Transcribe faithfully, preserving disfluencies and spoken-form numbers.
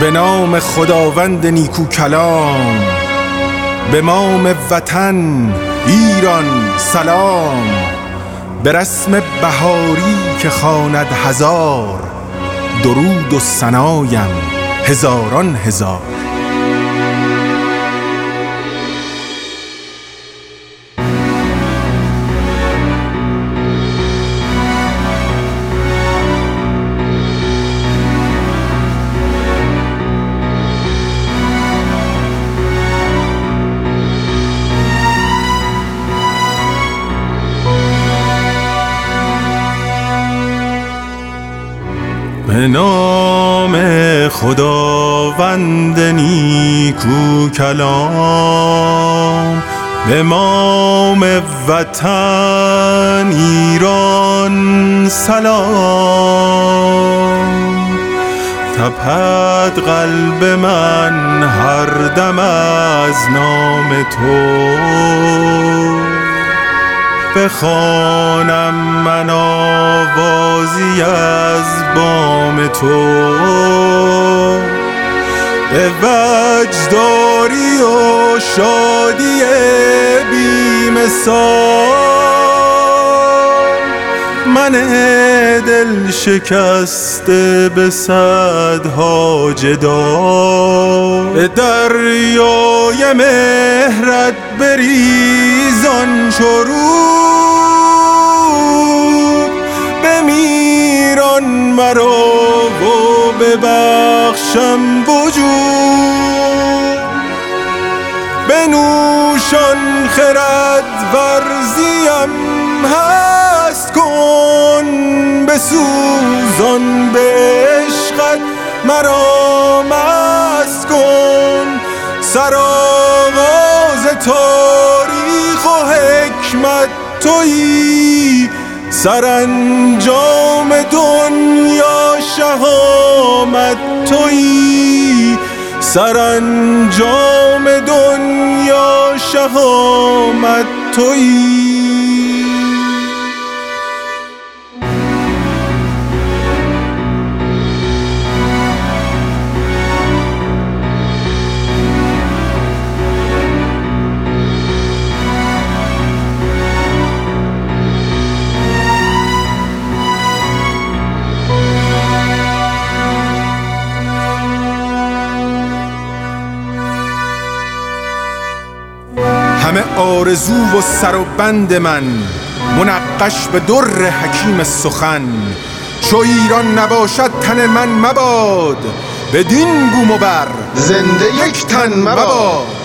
به نام خداوند نیکو کلام، به مام وطن ایران سلام. به رسم بهاری که خواند هزار، درود و ثنایم هزاران هزار. به نام خداوند نیکو کلام، به مام وطن ایران سلام. تپد قلب من هر دم از نام تو، بخوانم من آوازی از بام تو. به وجداری و شادی بی مثال، من دل شکسته به صدها جدال. به دریای مهرت بریزان شروع، بمیران مرا و ببخشم وجود. بنوشان خرد ورزیم هست کن، بسوزان به عشقت مرا مست کن. سرآغاز تاریخ و حکمت تویی، سرانجام دنیا شهامت تویی. سرانجام دنیا شهامت تویی. همه آرزو و سر و بند من، منقش به در حکیم سخن. چو ایران نباشد تن من مباد، بدین بوم و بر زنده یک تن مباد.